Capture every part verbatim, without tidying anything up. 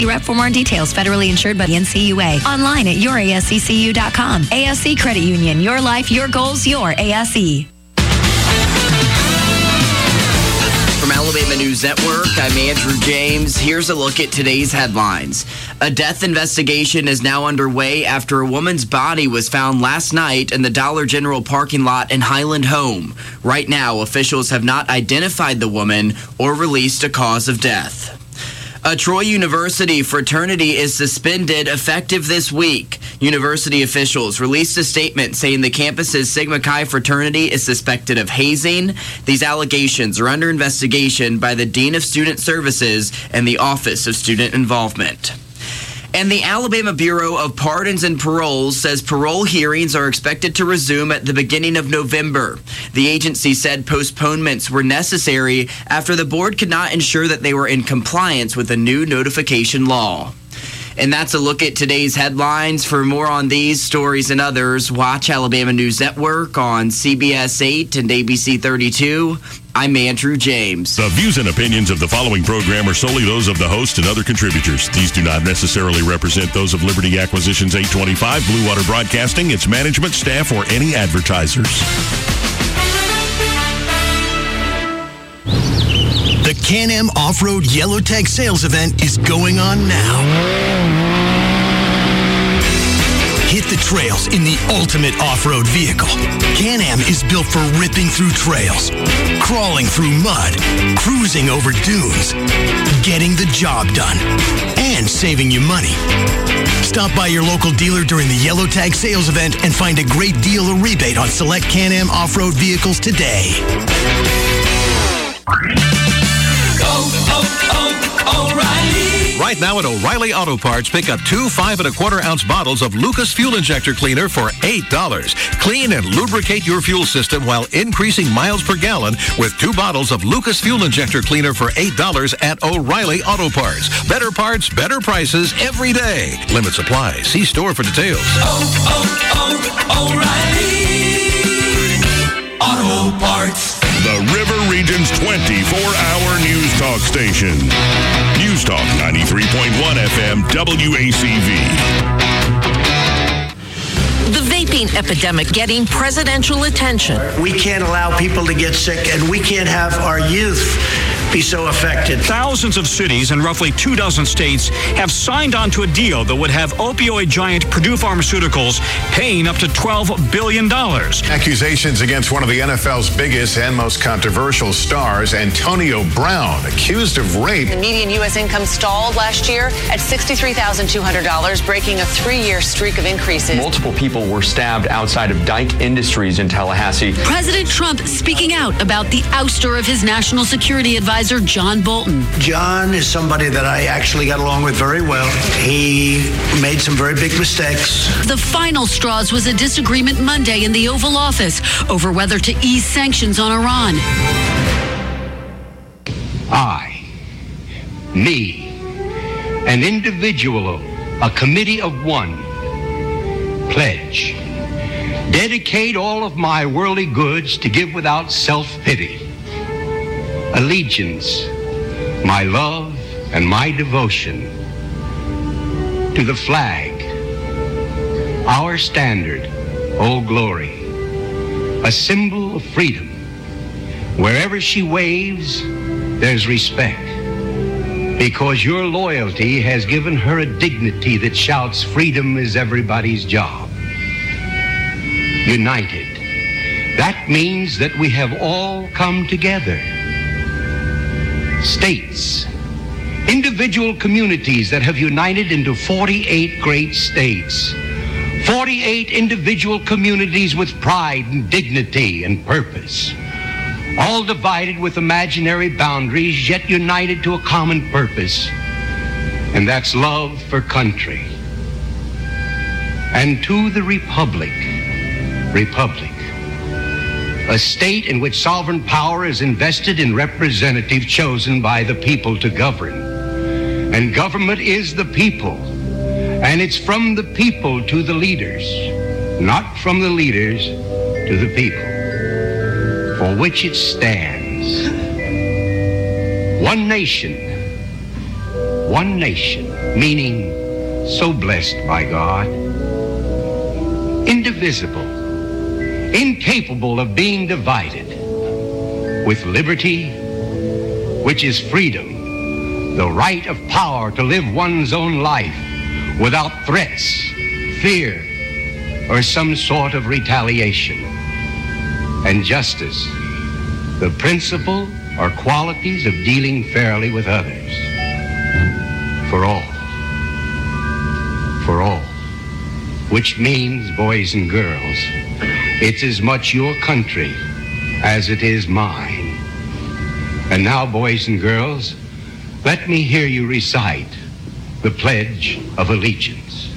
Rep for more details. Federally insured by the N C U A. Online at your A S C C U dot com. A S C Credit Union. Your life, your goals, your A S E. From Alabama News Network, I'm Andrew James. Here's a look at today's headlines. A death investigation is now underway after a woman's body was found last night in the Dollar General parking lot in Highland Home. Right now, officials have not identified the woman or released a cause of death. A Troy University fraternity is suspended effective this week. University officials released a statement saying the campus's Sigma Chi fraternity is suspected of hazing. These allegations are under investigation by the Dean of Student Services and the Office of Student Involvement. And the Alabama Bureau of Pardons and Paroles says parole hearings are expected to resume at the beginning of November. The agency said postponements were necessary after the board could not ensure that they were in compliance with a new notification law. And that's a look at today's headlines. For more on these stories and others, watch Alabama News Network on C B S eight and A B C thirty-two. I'm Andrew James. The views and opinions of the following program are solely those of the host and other contributors. These do not necessarily represent those of Liberty Acquisitions eight twenty-five, Blue Water Broadcasting, its management, staff, or any advertisers. The Can-Am Off-Road Yellow Tag Sales Event is going on now. Hit the trails in the ultimate off-road vehicle. Can-Am is built for ripping through trails, crawling through mud, cruising over dunes, getting the job done, and saving you money. Stop by your local dealer during the Yellow Tag Sales Event and find a great deal or rebate on select Can-Am off-road vehicles today. Right now at O'Reilly Auto Parts, pick up two five and a quarter ounce bottles of Lucas Fuel Injector Cleaner for eight dollars. Clean and lubricate your fuel system while increasing miles per gallon with two bottles of Lucas Fuel Injector Cleaner for eight dollars at O'Reilly Auto Parts. Better parts, better prices every day. Limit supply. See store for details. Oh, oh, oh, O'Reilly Auto Parts. The River Region's twenty-four hour news talk station. News Talk ninety-three point one F M W A C V. The vaping epidemic getting presidential attention. We can't allow people to get sick, and we can't have our youth be so affected. Thousands of cities and roughly two dozen states have signed on to a deal that would have opioid giant Purdue Pharmaceuticals paying up to twelve billion dollars. Accusations against one of the N F L's biggest and most controversial stars, Antonio Brown, accused of rape. The median U S income stalled last year at sixty-three thousand two hundred dollars, breaking a three-year streak of increases. Multiple people were stabbed outside of Dyke Industries in Tallahassee. President Trump speaking out about the ouster of his national security advisor, John Bolton. John is somebody that I actually got along with very well. He made some very big mistakes. The final straws was a disagreement Monday in the Oval Office over whether to ease sanctions on Iran. I, me, an individual, a committee of one, pledge, dedicate all of my worldly goods to give without self-pity. Allegiance, my love and my devotion to the flag, our standard, Old Glory, a symbol of freedom. Wherever she waves, there's respect, because your loyalty has given her a dignity that shouts freedom is everybody's job. United, that means that we have all come together. States, individual communities that have united into forty-eight great states, forty-eight individual communities with pride and dignity and purpose, all divided with imaginary boundaries, yet united to a common purpose, and that's love for country. And to the republic, republic, a state in which sovereign power is invested in representatives chosen by the people to govern. And government is the people, and it's from the people to the leaders, not from the leaders to the people, for which it stands. One nation, one nation, meaning so blessed by God, indivisible, incapable of being divided, with liberty, which is freedom, the right of power to live one's own life without threats, fear, or some sort of retaliation, and justice, the principle or qualities of dealing fairly with others. For all. For all. Which means, boys and girls, it's as much your country as it is mine. And now, boys and girls, let me hear you recite the Pledge of Allegiance.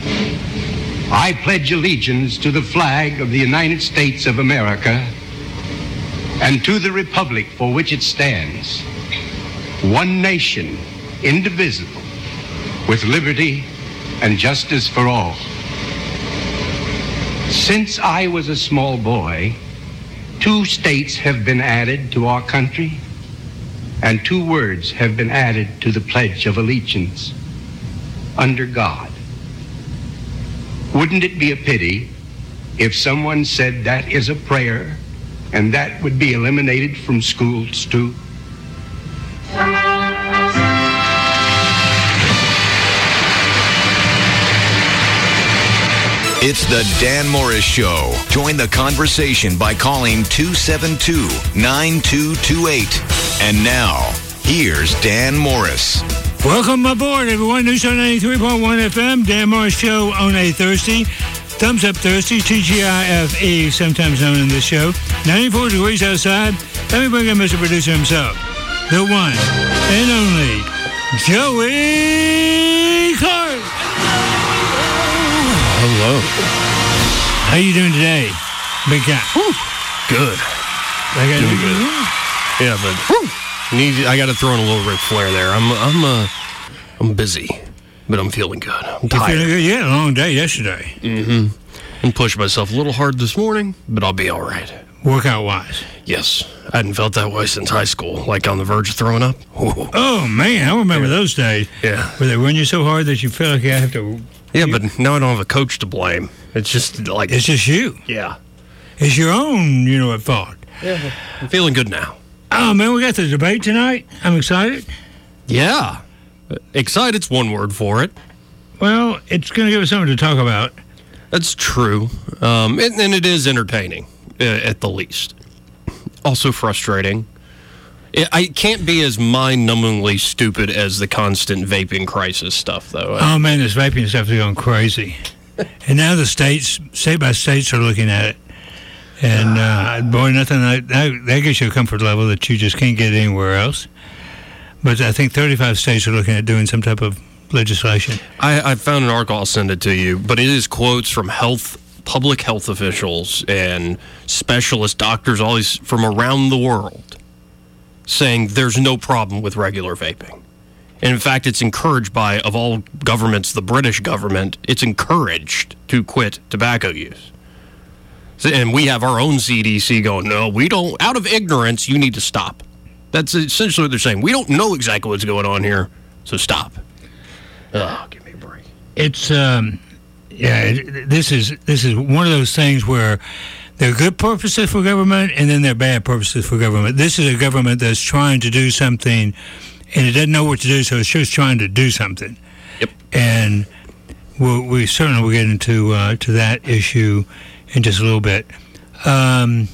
I pledge allegiance to the flag of the United States of America and to the republic for which it stands, one nation, indivisible, with liberty and justice for all. Since I was a small boy, two states have been added to our country, and two words have been added to the Pledge of Allegiance: under God. Wouldn't it be a pity if someone said that is a prayer and that would be eliminated from schools too? It's the Dan Morris Show. Join the conversation by calling two seven two, nine two two eight. And now, here's Dan Morris. Welcome aboard, everyone. News on ninety-three point one F M. Dan Morris Show on a Thursday. Thumbs Up Thursday, T G I F E, sometimes known in this show. ninety-four degrees outside. Let me bring in Mister Producer himself, the one and only Joey Clark. Hello. How you doing today, big guy? Whew. Good. I got doing good. Yeah, but whew, need, I got to throw in a little Ric Flair there. I'm I'm uh, I'm busy, but I'm feeling good. I'm tired. Feeling good? Yeah, a long day yesterday. Mm-hmm. And pushed myself a little hard this morning, but I'll be all right. Workout wise. Yes, I hadn't felt that way since high school, like on the verge of throwing up. Whoa. Oh man, I remember yeah. those days. Yeah, where they run you so hard that you feel like you have to. Yeah, but now I don't have a coach to blame. It's just like... It's just you. Yeah. It's your own, you know, at fault. Yeah, I'm feeling good now. Oh, man, we got the debate tonight. I'm excited. Yeah. Excited's one word for it. Well, it's going to give us something to talk about. That's true. Um, and, and it is entertaining, uh, at the least. Also frustrating. It, I can't be as mind-numbingly stupid as the constant vaping crisis stuff, though. Oh, man, this vaping stuff is going crazy. And now the states, state by states, are looking at it. And, uh, boy, nothing like that, that gets you a comfort level that you just can't get anywhere else. But I think thirty-five states are looking at doing some type of legislation. I, I found an article, I'll send it to you, but it is quotes from health, public health officials and specialist doctors, all these from around the world, saying there's no problem with regular vaping. And in fact, it's encouraged by, of all governments, the British government, it's encouraged to quit tobacco use. So, and we have our own C D C going, no, we don't, out of ignorance, you need to stop. That's essentially what they're saying. We don't know exactly what's going on here, so stop. Oh, give me a break. It's, um, yeah, it, this is this is one of those things where there are good purposes for government, and then there are bad purposes for government. This is a government that's trying to do something, and it doesn't know what to do, so it's just trying to do something. Yep. And we'll, we certainly will get into uh, to that issue in just a little bit. Um,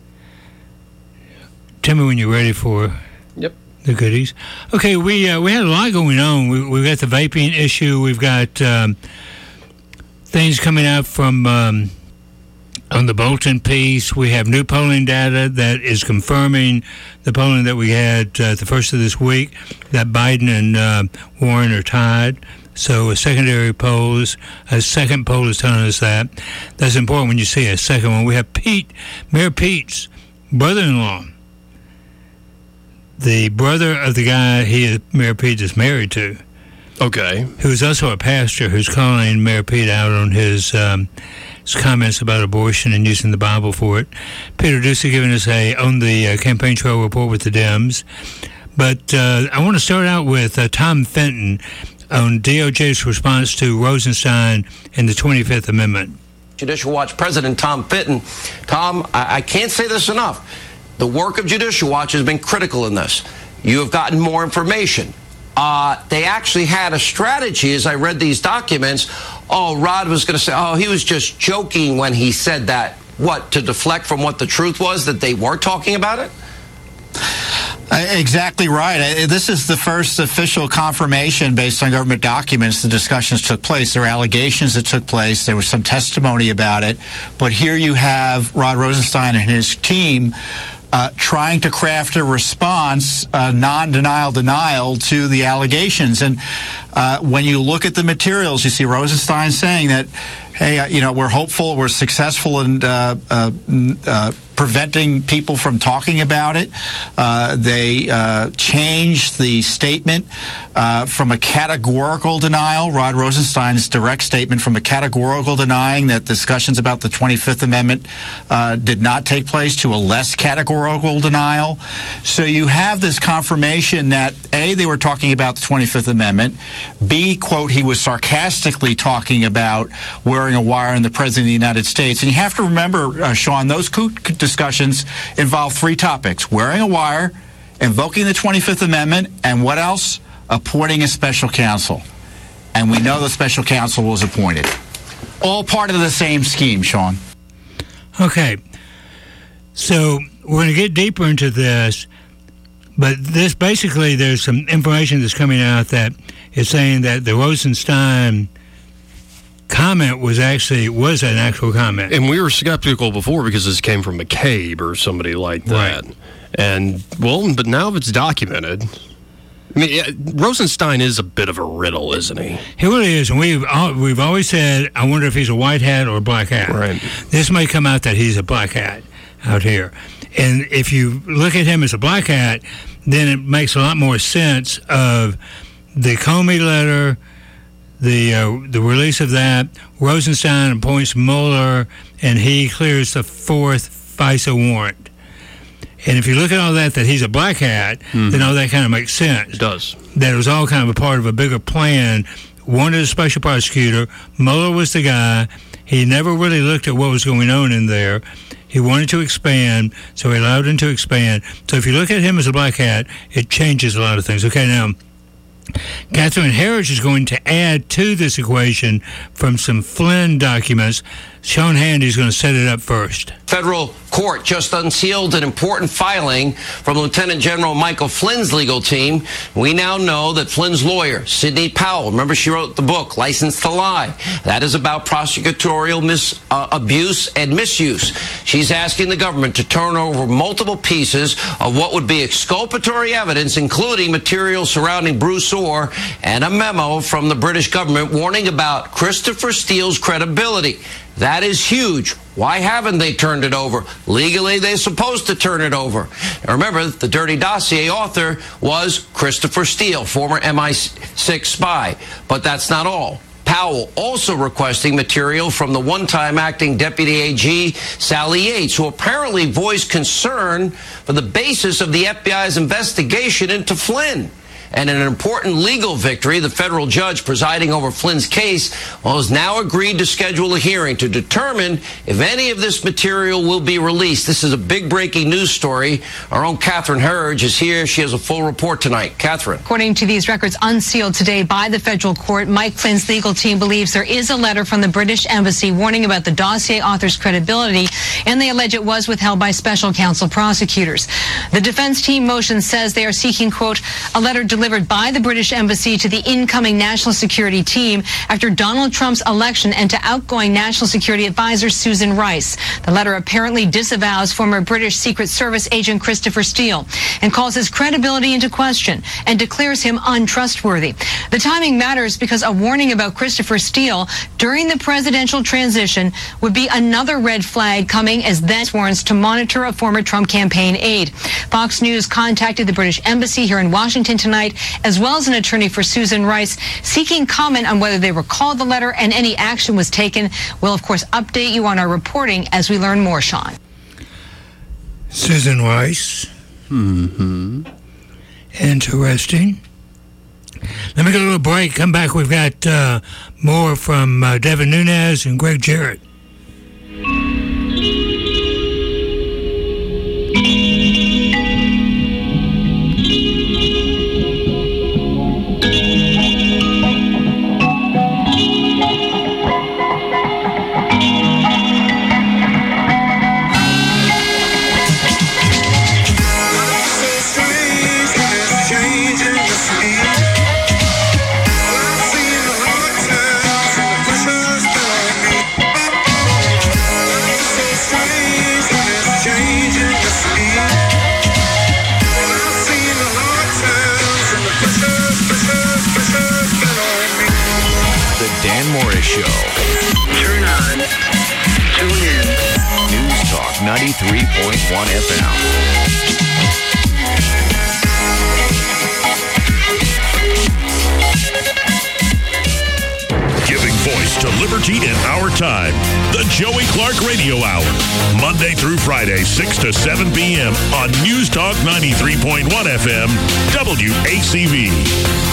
tell me when you're ready for yep. the goodies. Okay, we uh, we had a lot going on. We, we've got the vaping issue. We've got um, things coming out from... Um, on the Bolton piece, we have new polling data that is confirming the polling that we had uh, the first of this week, that Biden and uh, Warren are tied. So a secondary poll, a second poll is telling us that. That's important when you see a second one. We have Pete, Mayor Pete's brother-in-law, the brother of the guy he, Mayor Pete is married to. Okay. Who's also a pastor who's calling Mayor Pete out on his... Um, comments about abortion and using the Bible for it. Peter Doocy giving us a on the uh, campaign trail report with the Dems. But uh, I want to start out with uh, Tom Fenton on D O J's response to Rosenstein and the twenty-fifth Amendment. Judicial Watch President Tom Fitton. Tom, I, I can't say this enough. The work of Judicial Watch has been critical in this. You have gotten more information. Uh, they actually had a strategy as I read these documents. Oh, Rod was going to say, oh, he was just joking when he said that. What, to deflect from what the truth was, that they were talking about it? Uh, exactly right. Uh, this is the first official confirmation based on government documents. The discussions took place. There were allegations that took place. There was some testimony about it. But here you have Rod Rosenstein and his team uh, trying to craft a response, uh, non-denial denial to the allegations. And uh, when you look at the materials, you see Rosenstein saying that, hey, uh, you know, we're hopeful, we're successful in uh, uh, uh, preventing people from talking about it. Uh, they uh, changed the statement uh, from a categorical denial, Rod Rosenstein's direct statement, from a categorical denying that discussions about the twenty-fifth Amendment uh, did not take place to a less categorical denial. So you have this confirmation that, A, they were talking about the twenty-fifth Amendment, B, quote, he was sarcastically talking about wearing a wire in the President of the United States. And you have to remember, uh, Sean, those coup discussions involve three topics: wearing a wire, invoking the twenty-fifth Amendment, and what else? Appointing a special counsel. And we know the special counsel was appointed. All part of the same scheme, Sean. Okay. So we're going to get deeper into this, but this basically, there's some information that's coming out that is saying that the Rosenstein comment was actually was an actual comment. And we were skeptical before because this came from McCabe or somebody like that. Right. And, well, but now it's documented. I mean, yeah, Rosenstein is a bit of a riddle, isn't he? He really is. And we've, we've always said, I wonder if he's a white hat or a black hat. Right. This may come out that he's a black hat out here. And if you look at him as a black hat, then it makes a lot more sense of the Comey letter, the uh, the release of that. Rosenstein appoints Mueller, and he clears the fourth FISA warrant. And if you look at all that, that he's a black hat, mm-hmm. then all that kind of makes sense. It does. That it was all kind of a part of a bigger plan. Wanted a special prosecutor. Mueller was the guy. He never really looked at what was going on in there. He wanted to expand, so he allowed him to expand. So if you look at him as a black hat, it changes a lot of things. Okay, now, Catherine Herridge is going to add to this equation from some Flynn documents. Sean Handy is going to set it up first. Federal court just unsealed an important filing from Lieutenant General Michael Flynn's legal team. We now know that Flynn's lawyer, Sidney Powell, remember she wrote the book, License to Lie. That is about prosecutorial mis, uh, abuse and misuse. She's asking the government to turn over multiple pieces of what would be exculpatory evidence, including material surrounding Bruce Orr and a memo from the British government warning about Christopher Steele's credibility. That is huge. Why haven't they turned it over? Legally, they're supposed to turn it over. Now remember, the Dirty Dossier author was Christopher Steele, former M I six spy. But that's not all. Powell also requesting material from the one-time acting Deputy A G Sally Yates, who apparently voiced concern for the basis of the F B I's investigation into Flynn. And in an important legal victory, the federal judge presiding over Flynn's case well, has now agreed to schedule a hearing to determine if any of this material will be released. This is a big breaking news story. Our own Catherine Herridge is here. She has a full report tonight. Catherine. According to these records unsealed today by the federal court, Mike Flynn's legal team believes there is a letter from the British Embassy warning about the dossier author's credibility, and they allege it was withheld by special counsel prosecutors. The defense team motion says they are seeking, quote, a letter delivered by the British Embassy to the incoming national security team after Donald Trump's election and to outgoing national security advisor Susan Rice. The letter apparently disavows former British Secret Service agent Christopher Steele and calls his credibility into question and declares him untrustworthy. The timing matters because a warning about Christopher Steele during the presidential transition would be another red flag coming as then warrants to monitor a former Trump campaign aide. Fox News contacted the British Embassy here in Washington tonight, as well as an attorney for Susan Rice, seeking comment on whether they recalled the letter and any action was taken. We'll, of course, update you on our reporting as we learn more, Sean. Susan Rice. Mm-hmm. Interesting. Let me go to a little break. Come back. We've got uh, more from uh, Devin Nunes and Greg Jarrett. Show. Turn on. Tune in. News Talk ninety-three point one F M. Giving voice to liberty in our time. The Joey Clark Radio Hour. Monday through Friday, six to seven p.m. on News Talk ninety-three point one F M, W A C V.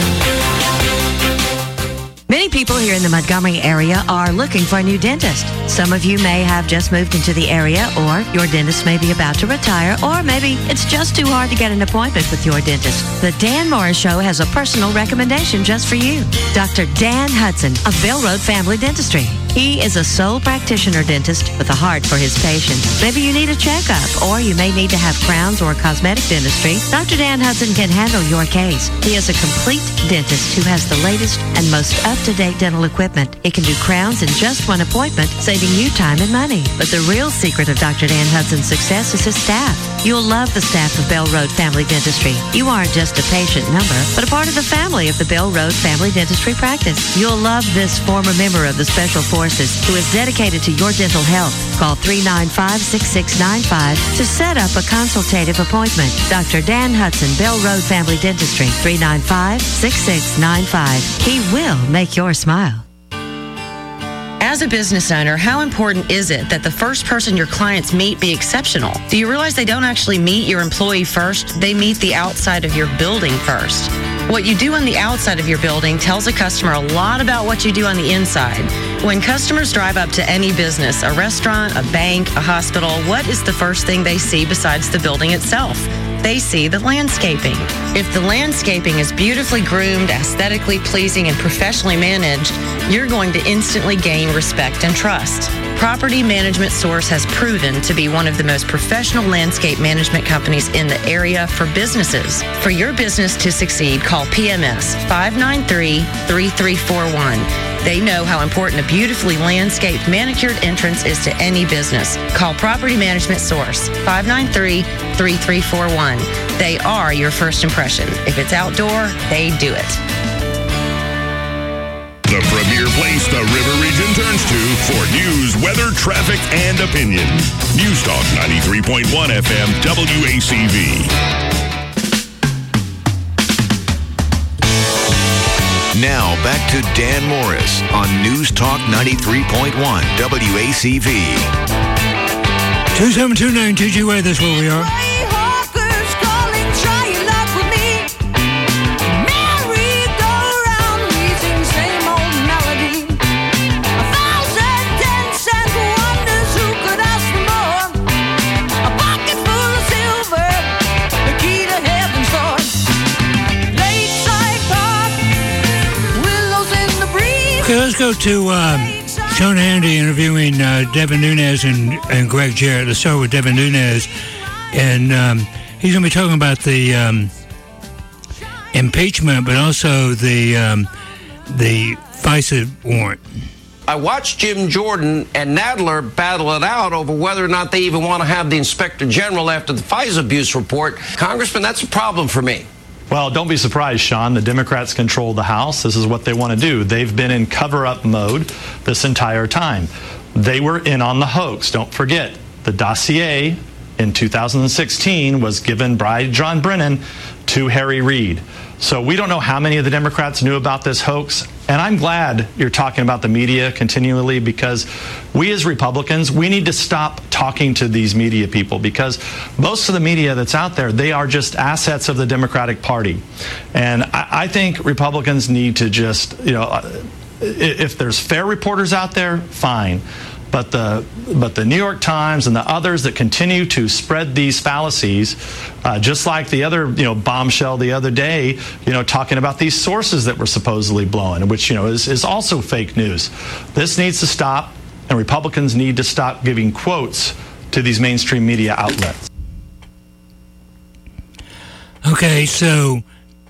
Many people here in the Montgomery area are looking for a new dentist. Some of you may have just moved into the area, or your dentist may be about to retire, or maybe it's just too hard to get an appointment with your dentist. The Dan Morris Show has a personal recommendation just for you. Doctor Dan Hudson of Bell Road Family Dentistry. He is a sole practitioner dentist with a heart for his patients. Maybe you need a checkup, or you may need to have crowns or cosmetic dentistry. Doctor Dan Hudson can handle your case. He is a complete dentist who has the latest and most up-to-date dental equipment. He can do crowns in just one appointment, saving you time and money. But the real secret of Doctor Dan Hudson's success is his staff. You'll love the staff of Bell Road Family Dentistry. You aren't just a patient number, but a part of the family of the Bell Road Family Dentistry practice. You'll love this former member of the Special Forces who is dedicated to your dental health. Call three nine five, six six nine five to set up a consultative appointment. Doctor Dan Hudson, Bell Road Family Dentistry, three nine five, six six nine five. He will make your smile. As a business owner, how important is it that the first person your clients meet be exceptional? Do you realize they don't actually meet your employee first? They meet the outside of your building first. What you do on the outside of your building tells a customer a lot about what you do on the inside. When customers drive up to any business, a restaurant, a bank, a hospital, what is the first thing they see besides the building itself? They see the landscaping. If the landscaping is beautifully groomed, aesthetically pleasing, and professionally managed, you're going to instantly gain respect and trust. Property Management Source has proven to be one of the most professional landscape management companies in the area for businesses. For your business to succeed, call P M S five nine three, three three four one. They know how important a beautifully landscaped, manicured entrance is to any business. Call Property Management Source, five nine three, three three four one. They are your first impression. If it's outdoor, they do it. The premier place the River Region turns to for news, weather, traffic, and opinion. News Talk ninety-three point one F M, W A C V. Now back to Dan Morris on News Talk ninety-three point one W A C V. two seven two nine T G Y, that's where we are. Okay, let's go to um, Sean Hannity interviewing uh, Devin Nunes and, and Greg Jarrett. Let's start with Devin Nunes. And um, he's going to be talking about the um, impeachment, but also the, um, the FISA warrant. I watched Jim Jordan and Nadler battle it out over whether or not they even want to have the Inspector General after the FISA abuse report. Congressman, that's a problem for me. Well, don't be surprised, Sean. The Democrats control the House. This is what they want to do. They've been in cover-up mode this entire time. They were in on the hoax. Don't forget, the dossier in two thousand sixteen was given by John Brennan to Harry Reid. So we don't know how many of the Democrats knew about this hoax. And I'm glad you're talking about the media continually, because we as Republicans, we need to stop talking to these media people, because most of the media that's out there, they are just assets of the Democratic Party. And I, I think Republicans need to just, you know, if there's fair reporters out there, fine. But the but the New York Times and the others that continue to spread these fallacies, uh, just like the other you know bombshell the other day, you know talking about these sources that were supposedly blowing, which you know is is also fake news. This needs to stop, and Republicans need to stop giving quotes to these mainstream media outlets. Okay, so.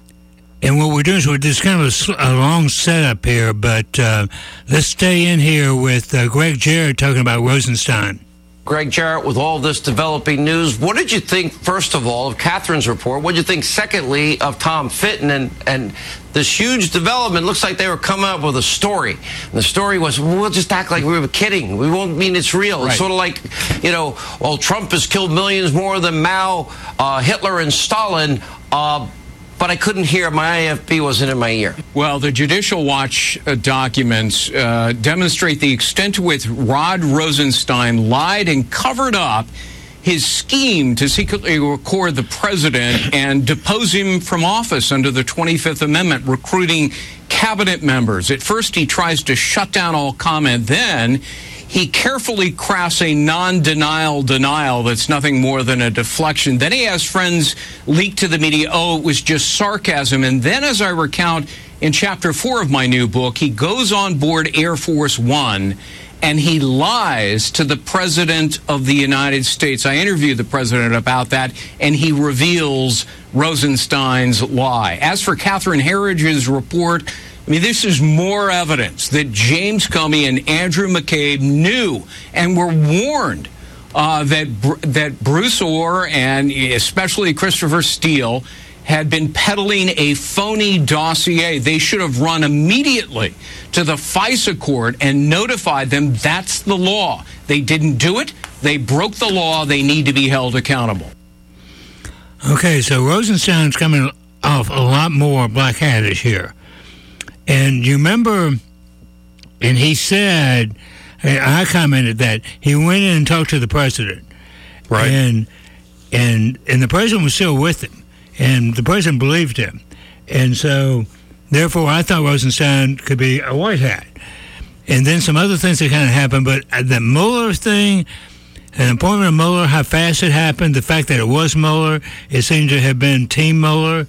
And what we're doing is we're just kind of a, a long setup here, but uh, let's stay in here with uh, Greg Jarrett talking about Rosenstein. Greg Jarrett, with all this developing news, what did you think, first of all, of Catherine's report? What did you think, secondly, of Tom Fitton and, and this huge development? Looks like they were coming up with a story. And the story was, we'll just act like we were kidding. We won't mean it's real. Right. It's sort of like, you know, well, Trump has killed millions more than Mao, uh, Hitler, and Stalin. Uh, But I couldn't hear. My A F P wasn't in my ear. Well, the Judicial Watch uh, documents uh, demonstrate the extent to which Rod Rosenstein lied and covered up his scheme to secretly record the president and depose him from office under the twenty-fifth Amendment, recruiting cabinet members. At first, he tries to shut down all comment. Then he carefully crafts a non-denial denial that's nothing more than a deflection. Then he has friends leak to the media, oh, it was just sarcasm. And then, as I recount in chapter four of my new book, he goes on board Air Force One and he lies to the President of the United States. I interviewed the President about that, and he reveals Rosenstein's lie. As for Catherine Herridge's report, I mean, this is more evidence that James Comey and Andrew McCabe knew and were warned uh, that that Bruce Ohr and especially Christopher Steele had been peddling a phony dossier. They should have run immediately to the FISA court and notified them that's the law. They didn't do it. They broke the law. They need to be held accountable. Okay, so Rosenstein's coming off a lot more black hattish here. And you remember, and he said, I commented that he went in and talked to the president, right? And and and the president was still with him, and the president believed him, and so therefore I thought Rosenstein could be a white hat. And then some other things that kind of happened, but the Mueller thing, an appointment of Mueller, how fast it happened, the fact that it was Mueller, it seemed to have been Team Mueller,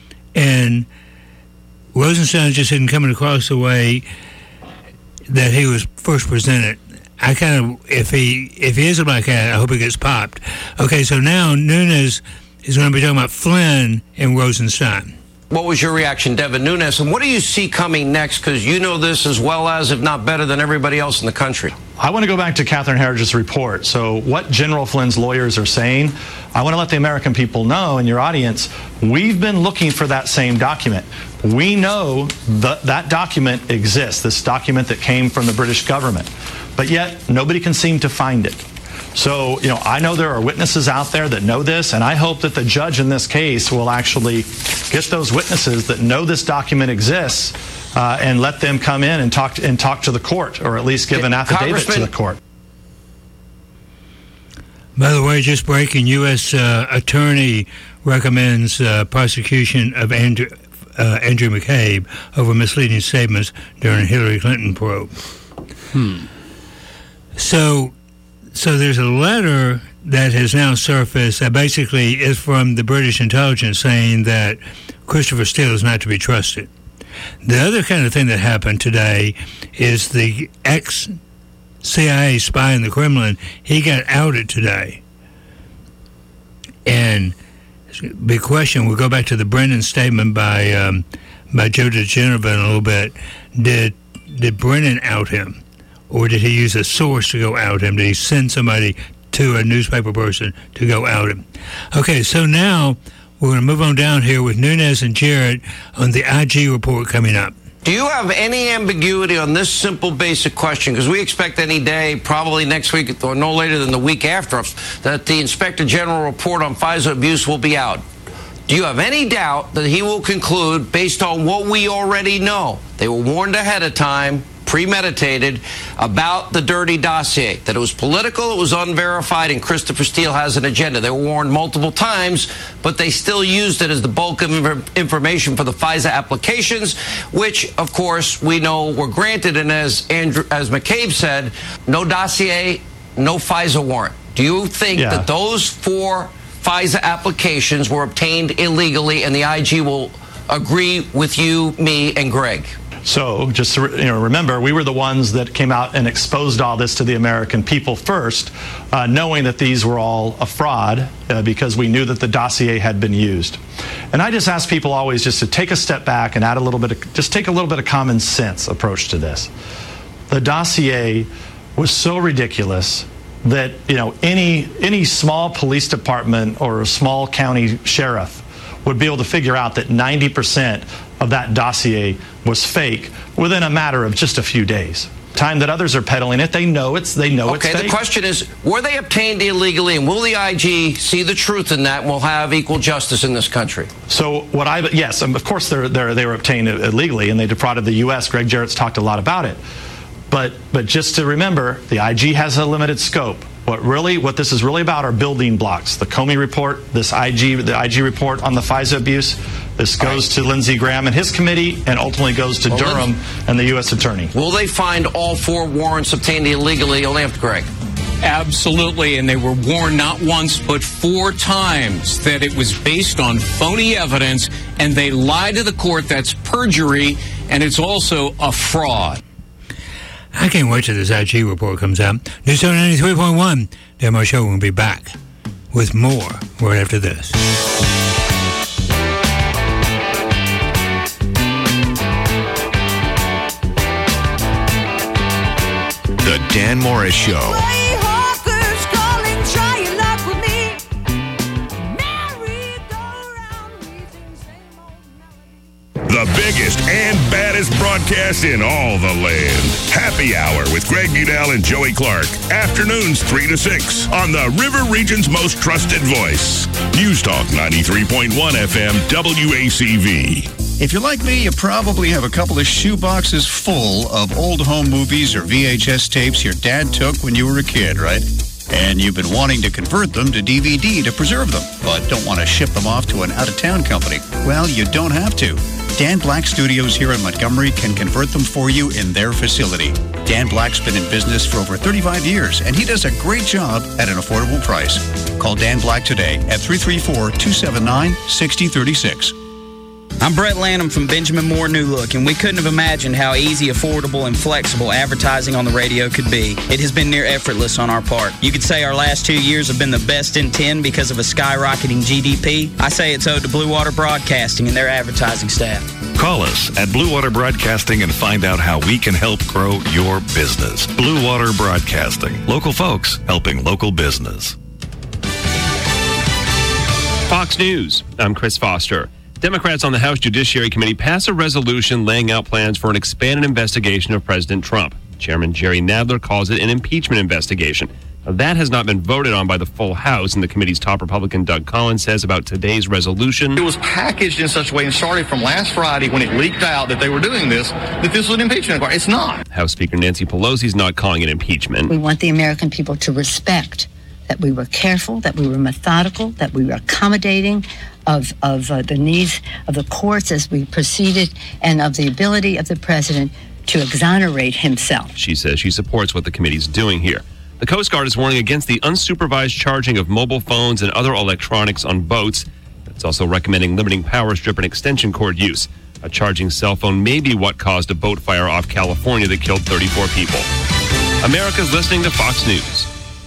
and Rosenstein just isn't coming across the way that he was first presented. I kind of, if he if he is a black hat, I hope he gets popped. Okay, so now Nunes is going to be talking about Flynn and Rosenstein. What was your reaction, Devin Nunes, and what do you see coming next? Because you know this as well as, if not better than everybody else in the country. I want to go back to Catherine Herridge's report. So what General Flynn's lawyers are saying, I want to let the American people know, and your audience, we've been looking for that same document. We know that that document exists, this document that came from the British government, but yet nobody can seem to find it. So, you know, I know there are witnesses out there that know this, and I hope that the judge in this case will actually get those witnesses that know this document exists uh, and let them come in and talk to, and talk to the court, or at least give an affidavit to the court. By the way, just breaking, U S Uh, attorney recommends uh, prosecution of Andrew, uh, Andrew McCabe over misleading statements during Hillary Clinton probe. Hmm. So... So there's a letter that has now surfaced that basically is from the British intelligence saying that Christopher Steele is not to be trusted. The other kind of thing that happened today is the ex-C I A spy in the Kremlin, he got outed today. And big question, we'll go back to the Brennan statement by um, by Joe DeGeneres in a little bit. Did, did Brennan out him? Or did he use a source to go out him? Did he send somebody to a newspaper person to go out him? Okay, so now we're going to move on down here with Nunes and Jarrett on the I G report coming up. Do you have any ambiguity on this simple, basic question? Because we expect any day, probably next week or no later than the week after, that the Inspector General report on FISA abuse will be out. Do you have any doubt that he will conclude based on what we already know? They were warned ahead of time, premeditated, about the dirty dossier, that it was political, it was unverified, and Christopher Steele has an agenda. They were warned multiple times, but they still used it as the bulk of information for the FISA applications, which, of course, we know were granted. And as Andrew, as McCabe said, no dossier, no FISA warrant. Do you think yeah. that those four FISA applications were obtained illegally, and the I G will agree with you, me, and Greg? So just to you know, remember, we were the ones that came out and exposed all this to the American people first, uh, knowing that these were all a fraud uh, because we knew that the dossier had been used. And I just ask people always just to take a step back and add a little bit of, just take a little bit of common sense approach to this. The dossier was so ridiculous that, you know, any any small police department or a small county sheriff would be able to figure out that ninety percent of that dossier was fake within a matter of just a few days. Time that others are peddling it, they know it's they know it's fake. Okay, the question is, were they obtained illegally, and will the I G see the truth in that and will have equal justice in this country? So what I yes, of course they're, they're, they were obtained illegally and they defrauded the U S. Greg Jarrett's talked a lot about it. But but just to remember, the I G has a limited scope. What really, what this is really about are building blocks. The Comey report, this I G, the I G report on the FISA abuse. This goes to Lindsey Graham and his committee, and ultimately goes to well, Durham and the U S attorney. Will they find all four warrants obtained illegally? Only after Greg. Absolutely, and they were warned not once but four times that it was based on phony evidence, and they lied to the court. That's perjury, and it's also a fraud. I can't wait till this I G report comes out. News Talk ninety-three point one. Dan Moore Show will be back with more right after this. The Dan Morris Show. The biggest and baddest broadcast in all the land. Happy Hour with Greg Udell and Joey Clark. Afternoons three to six on the River Region's most trusted voice. News Talk ninety-three point one F M W A C V. If you're like me, you probably have a couple of shoe boxes full of old home movies or V H S tapes your dad took when you were a kid, right? And you've been wanting to convert them to D V D to preserve them, but don't want to ship them off to an out-of-town company. Well, you don't have to. Dan Black Studios here in Montgomery can convert them for you in their facility. Dan Black's been in business for over thirty-five years, and he does a great job at an affordable price. Call Dan Black today at three three four, two seven nine, six zero three six. I'm Brett Lanham from Benjamin Moore New Look, and we couldn't have imagined how easy, affordable, and flexible advertising on the radio could be. It has been near effortless on our part. You could say our last two years have been the best in ten because of a skyrocketing G D P. I say it's owed to Blue Water Broadcasting and their advertising staff. Call us at Blue Water Broadcasting and find out how we can help grow your business. Blue Water Broadcasting. Local folks helping local business. Fox News. I'm Chris Foster. Democrats on the House Judiciary Committee pass a resolution laying out plans for an expanded investigation of President Trump. Chairman Jerry Nadler calls it an impeachment investigation. Now, that has not been voted on by the full House, and the committee's top Republican Doug Collins says about today's resolution. It was packaged in such a way and started from last Friday when it leaked out that they were doing this, that this was an impeachment inquiry. It's not. House Speaker Nancy Pelosi is not calling it impeachment. We want the American people to respect that we were careful, that we were methodical, that we were accommodating of, of uh, the needs of the courts as we proceeded, and of the ability of the president to exonerate himself. She says she supports what the committee's doing here. The Coast Guard is warning against the unsupervised charging of mobile phones and other electronics on boats. It's also recommending limiting power strip and extension cord use. A charging cell phone may be what caused a boat fire off California that killed thirty-four people. America's listening to Fox News.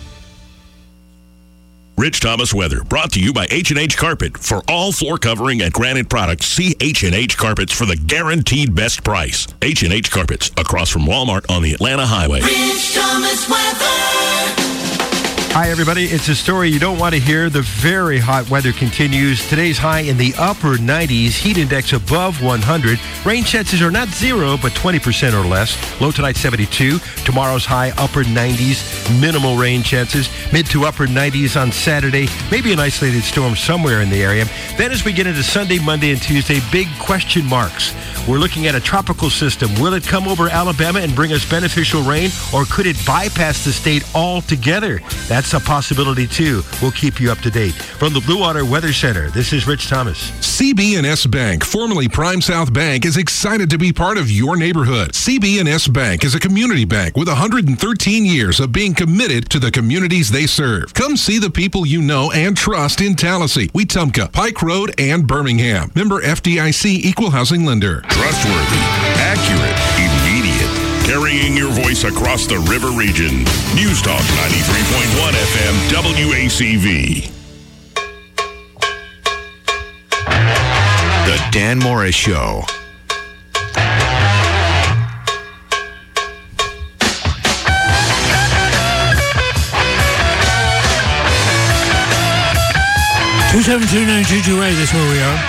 Rich Thomas weather brought to you by H and H Carpet. For all floor covering and granite products, see H and H Carpets for the guaranteed best price. H and H Carpets, across from Walmart on the Atlanta Highway. Rich Thomas weather. Hi, everybody. It's a story you don't want to hear. The very hot weather continues. Today's high in the upper nineties. Heat index above one hundred. Rain chances are not zero, but twenty percent or less. Low tonight, seventy-two. Tomorrow's high, upper nineties. Minimal rain chances. Mid to upper nineties on Saturday. Maybe an isolated storm somewhere in the area. Then as we get into Sunday, Monday, and Tuesday, big question marks. We're looking at a tropical system. Will it come over Alabama and bring us beneficial rain, or could it bypass the state altogether? That's a possibility, too. We'll keep you up to date. From the Blue Water Weather Center, this is Rich Thomas. C B and S Bank, formerly Prime South Bank, is excited to be part of your neighborhood. C B and S Bank is a community bank with one hundred thirteen years of being committed to the communities they serve. Come see the people you know and trust in Tallahassee, Wetumpka, Pike Road, and Birmingham. Member F D I C Equal Housing Lender. Trustworthy, accurate, immediate. Carrying your voice across the river region. News Talk ninety-three point one F M W A C V. The Dan Morris Show. two seven two, nine two two eight, that's where we are.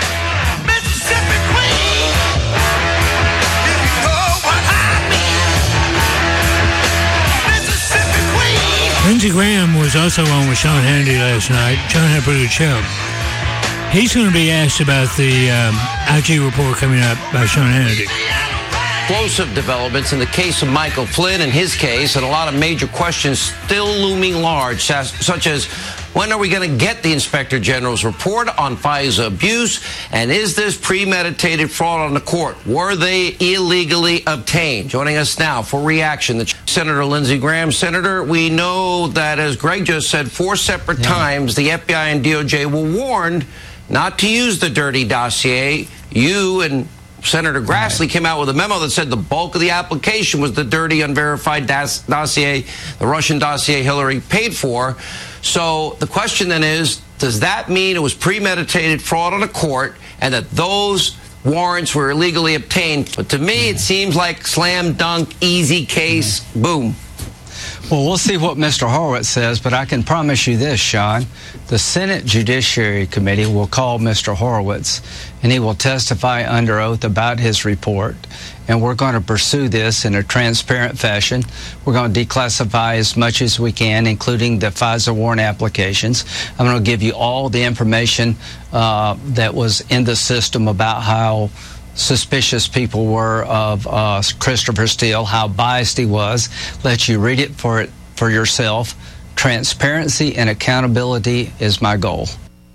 Lindsey Graham was also on with Sean Hannity last night. Sean had a pretty good show. He's going to be asked about the um, I G report coming up by Sean Hannity. Explosive developments in the case of Michael Flynn and his case, and a lot of major questions still looming large, such as when are we going to get the Inspector General's report on FISA abuse, and is this premeditated fraud on the court? Were they illegally obtained? Joining us now for reaction, the Senator Lindsey Graham. Senator, we know that, as Greg just said, four separate yeah. times the F B I and D O J were warned not to use the dirty dossier. You and Senator Grassley came out with a memo that said the bulk of the application was the dirty, unverified das- dossier, the Russian dossier Hillary paid for. So the question then is, does that mean it was premeditated fraud on a court and that those warrants were illegally obtained? But to me, it seems like slam dunk, easy case, boom. Well, we'll see what Mister Horowitz says, but I can promise you this, Sean. The Senate Judiciary Committee will call Mister Horowitz, and he will testify under oath about his report. And we're going to pursue this in a transparent fashion. We're going to declassify as much as we can, including the FISA warrant applications. I'm going to give you all the information uh, that was in the system about how suspicious people were of uh, Christopher Steele, how biased he was. Let you read it for it for yourself. Transparency and accountability is my goal.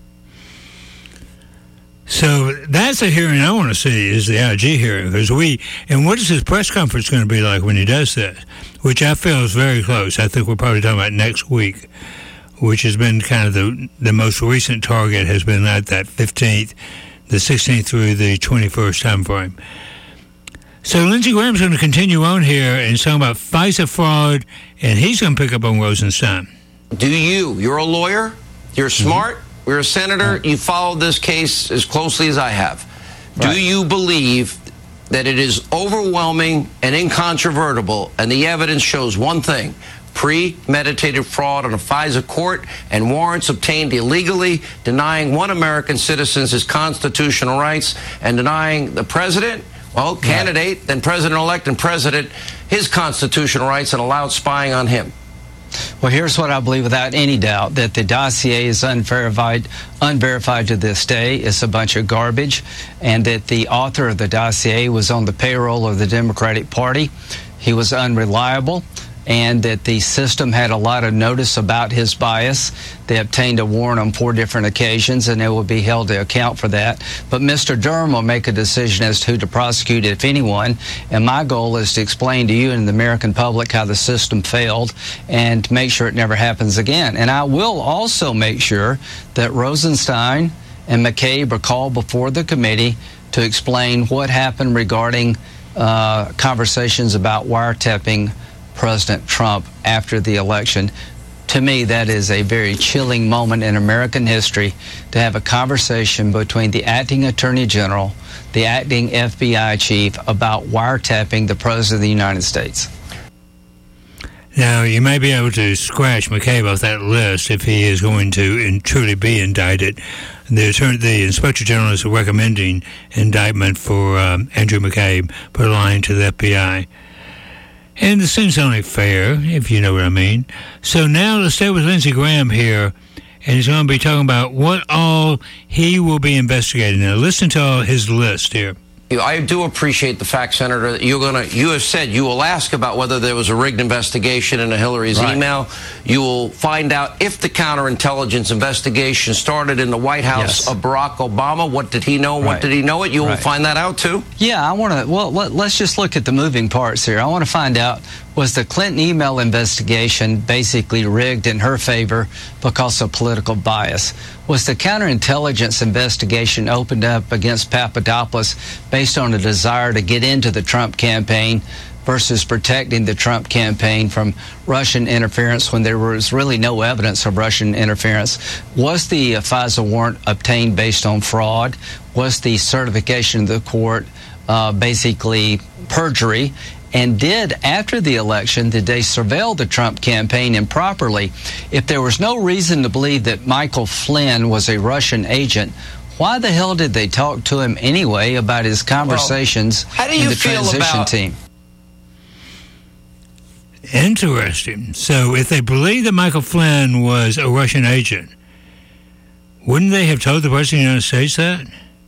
So that's a hearing I want to see, is the I G hearing, because we, and what is his press conference going to be like when he does that, which I feel is very close. I think we're probably talking about next week, which has been kind of the the most recent target has been at that fifteenth, the sixteenth through the twenty-first time frame. So Lindsey Graham's going to continue on here and talk about FISA fraud, and he's going to pick up on Rosenstein. Do you? You're a lawyer. You're smart. Mm-hmm. You're a senator. You followed this case as closely as I have. Right. Do you believe that it is overwhelming and incontrovertible, and the evidence shows one thing: premeditated fraud on a FISA court and warrants obtained illegally, denying one American citizen his constitutional rights and denying the president, well, candidate, right. then president-elect and president, his constitutional rights and allowed spying on him? Well, here's what I believe without any doubt, that the dossier is unverified, unverified to this day. It's a bunch of garbage, and that the author of the dossier was on the payroll of the Democratic Party. He was unreliable, and that the system had a lot of notice about his bias. They obtained a warrant on four different occasions, and they will be held to account for that. But Mister Durham will make a decision as to who to prosecute, if anyone. And my goal is to explain to you and the American public how the system failed and to make sure it never happens again. And I will also make sure that Rosenstein and McCabe are called before the committee to explain what happened regarding uh, conversations about wiretapping President Trump after the election. To me, that is a very chilling moment in American history, to have a conversation between the acting Attorney General, the acting F B I chief, about wiretapping the President of the United States. Now, you may be able to scratch McCabe off that list if he is going to in, truly be indicted. The, attorney, the Inspector General is recommending indictment for um, Andrew McCabe for lying to the F B I. And it seems only fair, if you know what I mean. So now let's stay with Lindsey Graham here, and he's going to be talking about what all he will be investigating. Now, listen to all his list here. I do appreciate the fact, Senator, that you're going to, you have said you will ask about whether there was a rigged investigation into Hillary's right. email. You will find out if the counterintelligence investigation started in the White House yes. of Barack Obama. What did he know? Right. What did he know it? You right. will find that out, too? Yeah, I want to, well, let, let's just look at the moving parts here. I want to find out, was the Clinton email investigation basically rigged in her favor because of political bias? Was the counterintelligence investigation opened up against Papadopoulos based on a desire to get into the Trump campaign versus protecting the Trump campaign from Russian interference when there was really no evidence of Russian interference? Was the uh, FISA warrant obtained based on fraud? Was the certification of the court uh, basically perjury? And did, after the election, did they surveil the Trump campaign improperly? If there was no reason to believe that Michael Flynn was a Russian agent, why the hell did they talk to him anyway about his conversations well, how do you in the feel transition about- team? Interesting. So if they believe that Michael Flynn was a Russian agent, wouldn't they have told the President of the United States that?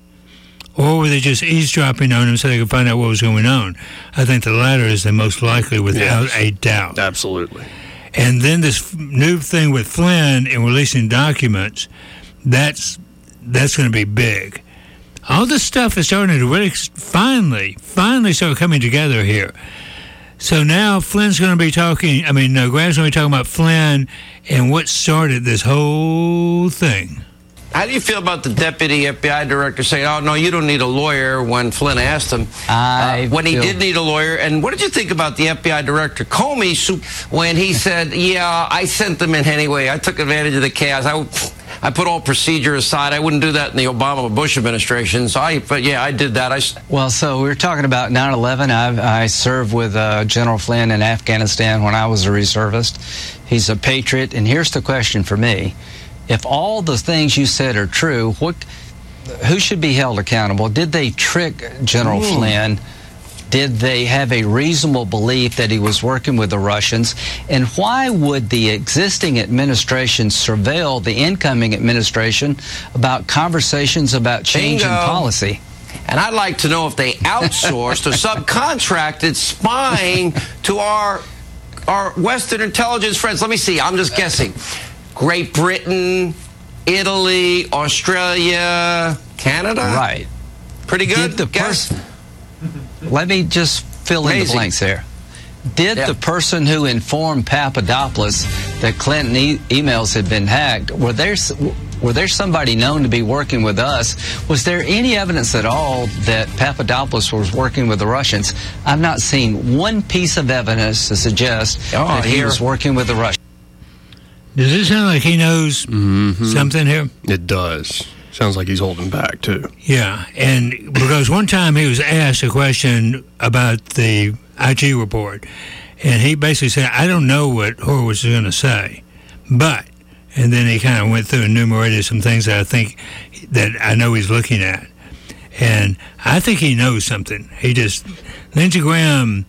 Or were they just eavesdropping on him so they could find out what was going on? I think the latter is the most likely, without yes. a doubt. Absolutely. And then this new thing with Flynn and releasing documents, that's that's going to be big. All this stuff is starting to really finally, finally start coming together here. So now Flynn's going to be talking, I mean, no, Graham's going to be talking about Flynn and what started this whole thing. How do you feel about the deputy F B I director saying, oh, no, you don't need a lawyer when Flynn asked him I uh, when he feel- did need a lawyer? And what did you think about the F B I director, Comey, when he said, yeah, I sent them in anyway. I took advantage of the chaos. I, I put all procedure aside. I wouldn't do that in the Obama-Bush administration. So, I, but yeah, I did that. I, well, so we were talking about nine eleven. I, I served with uh, General Flynn in Afghanistan when I was a reservist. He's a patriot. And here's the question for me. If all the things you said are true, what, who should be held accountable? Did they trick General Ooh. Flynn? Did they have a reasonable belief that he was working with the Russians? And why would the existing administration surveil the incoming administration about conversations about changing Bingo. policy? And I'd like to know if they outsourced or subcontracted spying to our our Western intelligence friends. Let me see. I'm just guessing. Great Britain, Italy, Australia, Canada? Right. Pretty good? Did the guess? Let me just fill in the blanks there. Did yeah. the person who informed Papadopoulos that Clinton e- emails had been hacked, were there, were there somebody known to be working with us? Was there any evidence at all that Papadopoulos was working with the Russians? I've not seen one piece of evidence to suggest oh, that he here. was working with the Russians. Does it sound like he knows mm-hmm. something here? It does. Sounds like he's holding back, too. Yeah, and because one time he was asked a question about the I G report, and he basically said, I don't know what Horowitz is going to say, but, and then he kind of went through and enumerated some things that I think, that I know he's looking at. And I think he knows something. He just, Lindsey Graham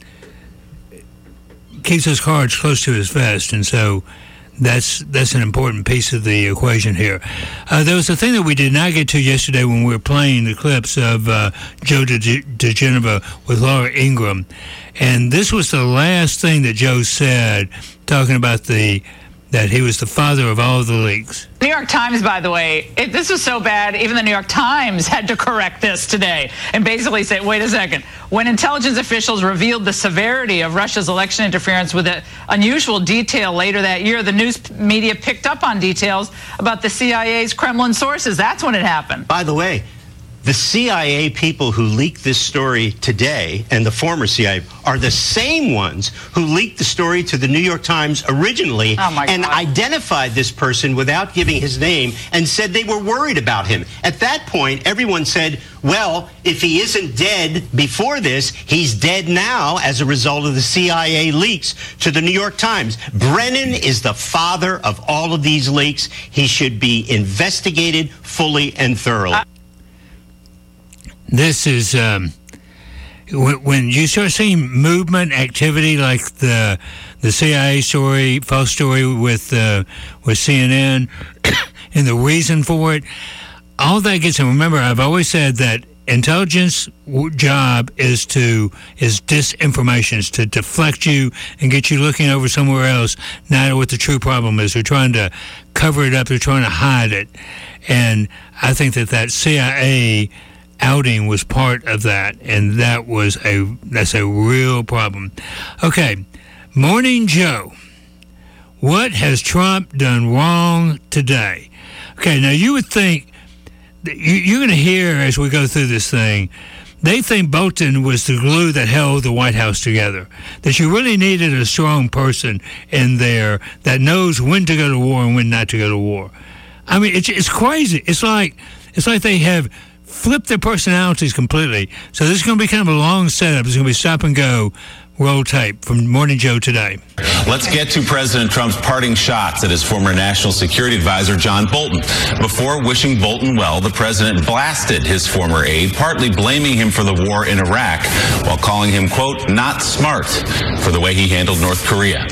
keeps his cards close to his vest, and so That's that's an important piece of the equation here. Uh, there was a thing that we did not get to yesterday when we were playing the clips of uh, Joe diGenova with Laura Ingraham. And this was the last thing that Joe said, talking about the that he was the father of all of the leaks. New York Times, by the way, it, this was so bad, even the New York Times had to correct this today and basically say, wait a second. When intelligence officials revealed the severity of Russia's election interference with an unusual detail later that year, the news media picked up on details about the C I A's Kremlin sources. That's when it happened. By the way, The C I A people who leaked this story today, and the former C I A, are the same ones who leaked the story to the New York Times originally Oh, my and God. identified this person without giving his name and said they were worried about him. At that point, everyone said, well, if he isn't dead before this, he's dead now as a result of the C I A leaks to the New York Times. Brennan is the father of all of these leaks. He should be investigated fully and thoroughly. Uh, This is um, when, when you start seeing movement activity like the the C I A story, false story with uh, with C N N, and the reason for it. All that gets. And remember, I've always said that intelligence w- job is to is disinformation, is to deflect you and get you looking over somewhere else, not what the true problem is. They're trying to cover it up. They're trying to hide it, and I think that that C I A outing was part of that, and that was a that's a real problem. Okay, Morning Joe, what has Trump done wrong today? Okay, now you would think that you, you're going to hear as we go through this thing, they think Bolton was the glue that held the White House together, that you really needed a strong person in there that knows when to go to war and when not to go to war. I mean, it's it's crazy. It's like it's like they have flip their personalities completely. So this is going to be kind of a long setup. It's going to be stop and go, roll tape from Morning Joe today. Let's get to President Trump's parting shots at his former national security advisor, John Bolton. Before wishing Bolton well, the president blasted his former aide, partly blaming him for the war in Iraq, while calling him, quote, not smart for the way he handled North Korea.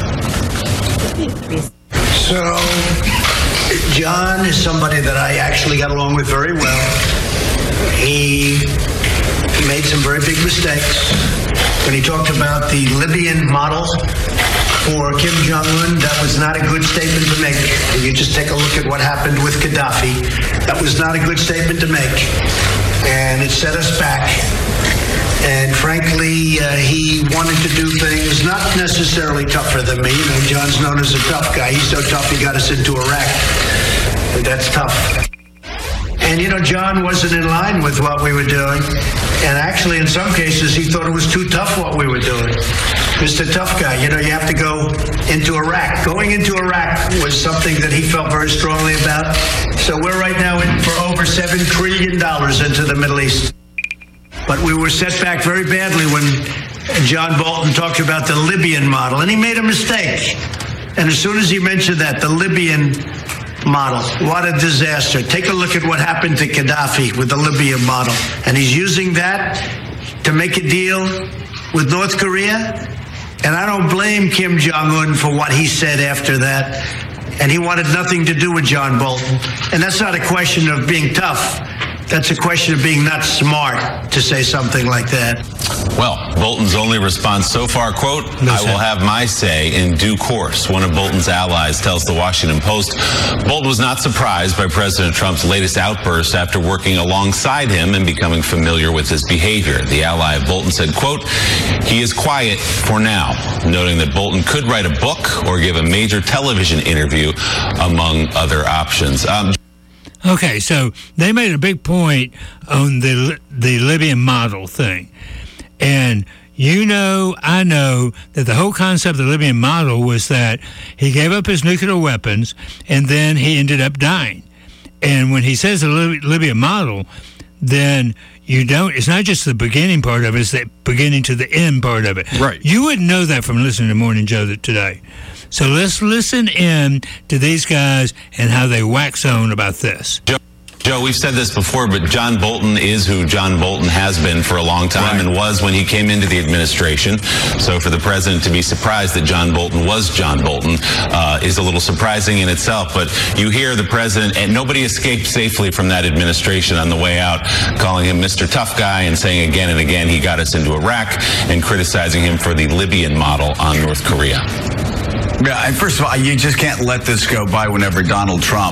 So, John is somebody that I actually got along with very well. He made some very big mistakes. When he talked about the Libyan model for Kim Jong-un, that was not a good statement to make. If you just take a look at what happened with Gaddafi, that was not a good statement to make. And it set us back. And frankly, uh, he wanted to do things not necessarily tougher than me. You know, John's known as a tough guy. He's so tough he got us into Iraq. That's tough. And, you know, John wasn't in line with what we were doing. And actually, in some cases, he thought it was too tough what we were doing. Mister Tough Guy, you know, you have to go into Iraq. Going into Iraq was something that he felt very strongly about. So we're right now in for over seven trillion dollars into the Middle East. But we were set back very badly when John Bolton talked about the Libyan model, and he made a mistake. And as soon as he mentioned that, the Libyan model, what a disaster. Take a look at what happened to Gaddafi with the Libyan model. And he's using that to make a deal with North Korea. And I don't blame Kim Jong-un for what he said after that. And he wanted nothing to do with John Bolton. And that's not a question of being tough. That's a question of being not smart to say something like that. Well, Bolton's only response so far, quote, I will have my say in due course. One of Bolton's allies tells the Washington Post Bolton was not surprised by President Trump's latest outburst after working alongside him and becoming familiar with his behavior. The ally of Bolton said, quote, he is quiet for now, noting that Bolton could write a book or give a major television interview, among other options. Um, Okay, so they made a big point on the the Libyan model thing. And you know, I know that the whole concept of the Libyan model was that he gave up his nuclear weapons and then he ended up dying. And when he says the Lib- Libyan model, then you don't, it's not just the beginning part of it, it's the beginning to the end part of it. Right. You wouldn't know that from listening to Morning Joe today. So let's listen in to these guys and how they wax on about this. Joe, Joe, we've said this before, but John Bolton is who John Bolton has been for a long time right. and was when he came into the administration. So for the president to be surprised that John Bolton was John Bolton uh, is a little surprising in itself. But you hear the president, and nobody escaped safely from that administration on the way out, calling him Mister Tough Guy and saying again and again he got us into Iraq and criticizing him for the Libyan model on North Korea. Yeah, and first of all, you just can't let this go by whenever Donald Trump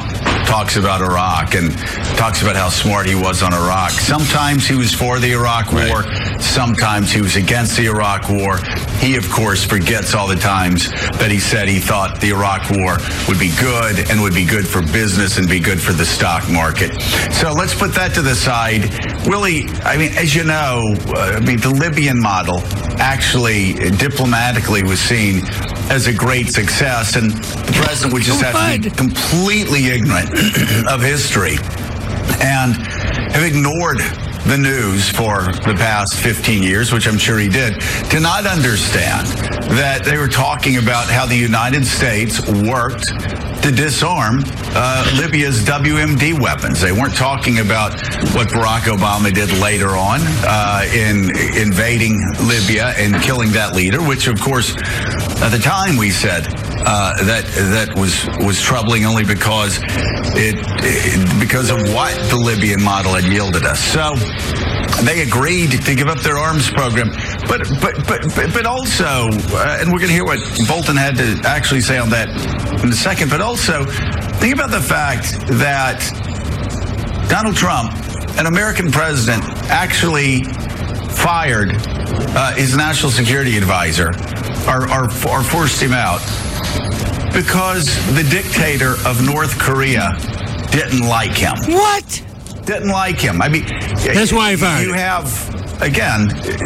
talks about Iraq and talks about how smart he was on Iraq. Sometimes he was for the Iraq War. Sometimes he was against the Iraq War. He, of course, forgets all the times that he said he thought the Iraq War would be good and would be good for business and be good for the stock market. So let's put that to the side. Willie, I mean, as you know, uh, I mean, the Libyan model actually diplomatically was seen as a great success, and the president would just have to be completely ignorant of history and have ignored the news for the past fifteen years, which I'm sure he did, to not understand that they were talking about how the United States worked to disarm uh, Libya's W M D weapons. They weren't talking about what Barack Obama did later on uh, in invading Libya and killing that leader, which, of course, at the time we said uh, that that was was troubling only because it, it because of what the Libyan model had yielded us. So they agreed to give up their arms program, but but but but, but also, uh, and we're going to hear what Bolton had to actually say on that in a second. But also, think about the fact that Donald Trump, an American president, actually fired uh, his national security advisor, or, or, or forced him out, because the dictator of North Korea didn't like him. What? Didn't like him. I mean, that's why he fired. You have, again,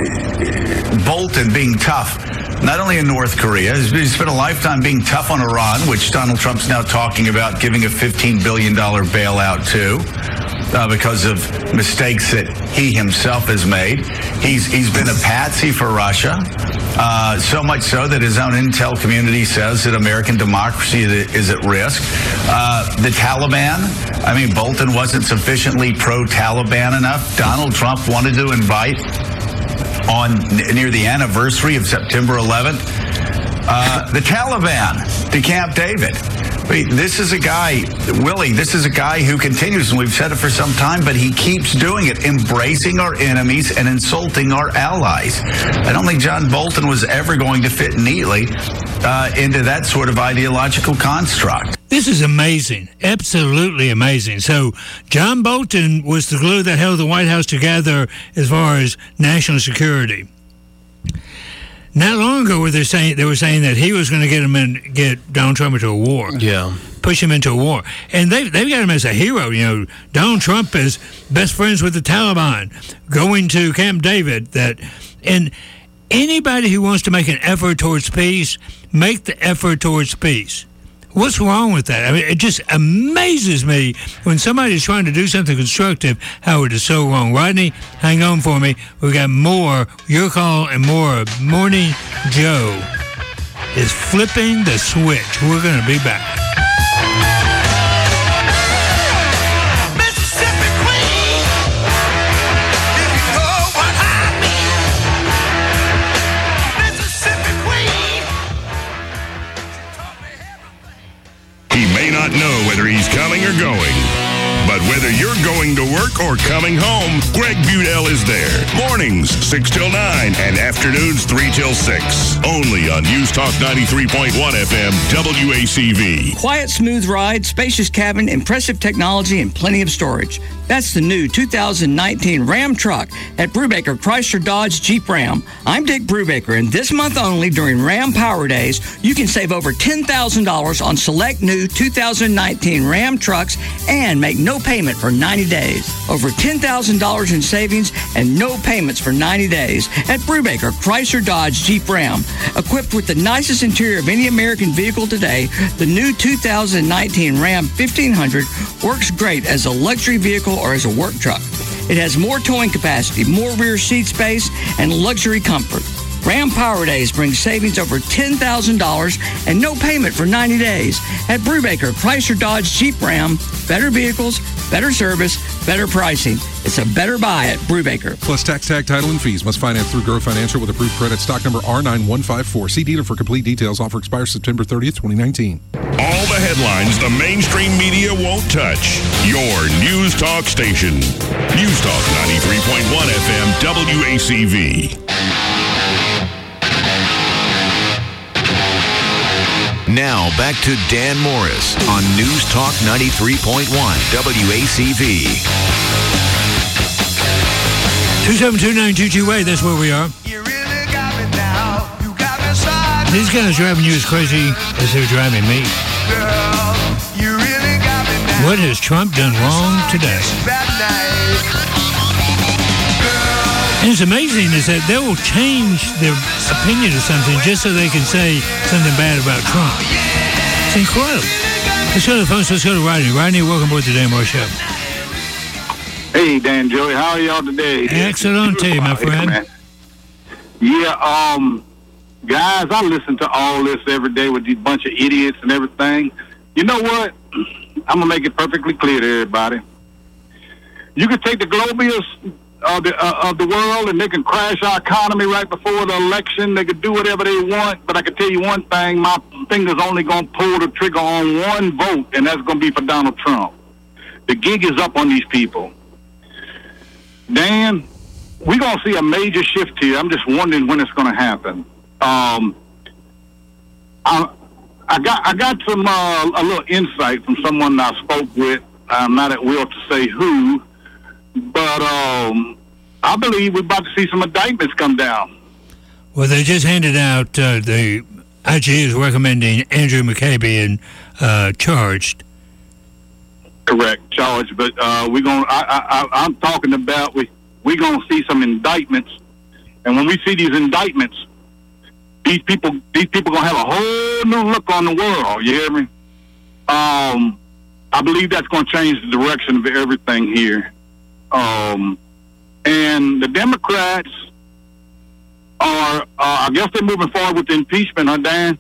Bolton being tough, not only in North Korea, he's spent a lifetime being tough on Iran, which Donald Trump's now talking about giving a fifteen billion dollars bailout to. Uh, because of mistakes that he himself has made. He's he's been a patsy for Russia, uh, so much so that his own intel community says that American democracy is at risk. Uh, the Taliban, I mean, Bolton wasn't sufficiently pro-Taliban enough. Donald Trump wanted to invite, on near the anniversary of September eleventh, uh, the Taliban to Camp David. Wait, this is a guy, Willie, this is a guy who continues, and we've said it for some time, but he keeps doing it, embracing our enemies and insulting our allies. I don't think John Bolton was ever going to fit neatly uh, into that sort of ideological construct. This is amazing, absolutely amazing. So John Bolton was the glue that held the White House together as far as national security. Not long ago, were they saying they were saying that he was going to get him in, get Donald Trump into a war. Yeah, push him into a war, and they they've got him as a hero. You know, Donald Trump is best friends with the Taliban, going to Camp David. That and anybody who wants to make an effort towards peace, make the effort towards peace. What's wrong with that? I mean, it just amazes me when somebody's trying to do something constructive, how it is so wrong. Rodney, hang on for me. We've got more, your call, and more. Morning Joe is flipping the switch. We're going to be back. He may not know whether he's coming or going, but whether you're going to work or coming home, Greg Budell is there. Mornings, six till nine, and afternoons, three till six. Only on News Talk ninety-three point one F M, W A C V. Quiet, smooth ride, spacious cabin, impressive technology, and plenty of storage. That's the new two thousand nineteen Ram truck at Brubaker Chrysler Dodge Jeep Ram. I'm Dick Brubaker, and this month only during Ram Power Days, you can save over ten thousand dollars on select new two thousand nineteen Ram trucks and make no payment for ninety days. Over ten thousand dollars in savings and no payments for ninety days at Brubaker Chrysler Dodge Jeep Ram. Equipped with the nicest interior of any American vehicle today, the new two thousand nineteen Ram fifteen hundred works great as a luxury vehicle or as a work truck. It has more towing capacity, more rear seat space, and luxury comfort. Ram Power Days brings savings over ten thousand dollars and no payment for ninety days. At Brubaker Chrysler Dodge Jeep Ram, better vehicles, better service, better pricing. It's a better buy at Brubaker. Plus tax, tag, title, and fees. Must finance through Grow Financial with approved credit. Stock number R nine one five four. See dealer for complete details. Offer expires September thirtieth, twenty nineteen. All the headlines the mainstream media won't touch. Your News Talk station. News Talk ninety-three point one F M, W A C V. Now, back to Dan Morris on News Talk ninety-three point one W A C V. two seven two nine two two eight, that's where we are. These guys driving you as crazy as they're driving me. What has Trump done wrong today? And it's amazing is that they will change their opinion of something just so they can say something bad about Trump. It's incredible. Let's go to the phone. Let's go to Rodney. Rodney, welcome aboard the Dan Moore Show. Hey, Dan, Joey, how are y'all today? Excellent, my friend. Hey, yeah, um, guys, I listen to all this every day with these bunch of idiots and everything. You know what? I'm going to make it perfectly clear to everybody. You can take the globius of the, uh, of the world and they can crash our economy right before the election. They can do whatever they want, but I can tell you one thing, my finger's only going to pull the trigger on one vote, and that's going to be for Donald Trump. The gig is up on these people. Dan, we're going to see a major shift here. I'm just wondering when it's going to happen. Um, I, I got I got some uh, a little insight from someone I spoke with. I'm not at will to say who, but um, I believe we're about to see some indictments come down. Well, they just handed out uh, the I G is recommending Andrew McCabe being uh, charged. Correct, charged. But uh, we're going. I, I, I'm talking about we we're going to see some indictments, and when we see these indictments, these people these people going to have a whole new look on the world. You hear me? Um, I believe that's going to change the direction of everything here. Um, and the Democrats are, uh, I guess they're moving forward with the impeachment, huh, Dan?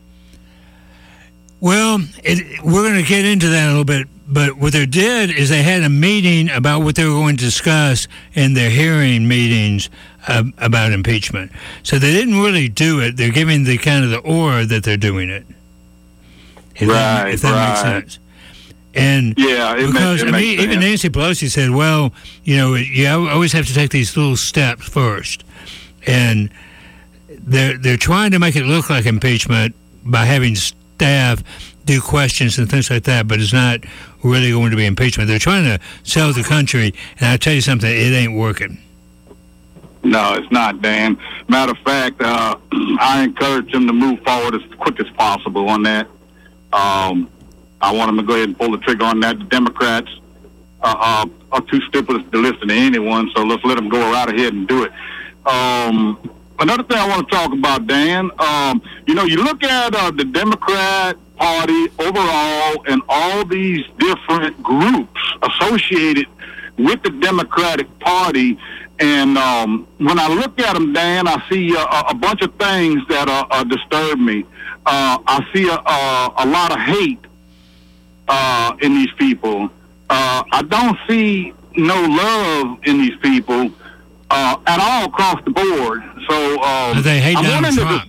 Well, it, we're going to get into that a little bit, but what they did is they had a meeting about what they were going to discuss in their hearing meetings uh, about impeachment. So they didn't really do it. They're giving the kind of the aura that they're doing it. If right, that, if that right. makes sense. And yeah, it because makes, it I mean, makes even sense. Nancy Pelosi said, "Well, you know, you always have to take these little steps first," and they're they're trying to make it look like impeachment by having staff do questions and things like that, but it's not really going to be impeachment. They're trying to sell the country, and I tell you something, it ain't working. No, it's not, Dan. Matter of fact, uh, I encourage them to move forward as quick as possible on that. Um, I want them to go ahead and pull the trigger on that. The Democrats uh, uh, are too stupid to listen to anyone, so let's let them go right ahead and do it. Um, another thing I want to talk about, Dan, um, you know, you look at uh, the Democrat Party overall and all these different groups associated with the Democratic Party, and um, when I look at them, Dan, I see uh, a bunch of things that uh, uh, disturb me. Uh, I see a, a, a lot of hate uh, in these people. Uh, I don't see no love in these people uh, at all across the board. So um, they hate I'm Donald to Trump. Dis-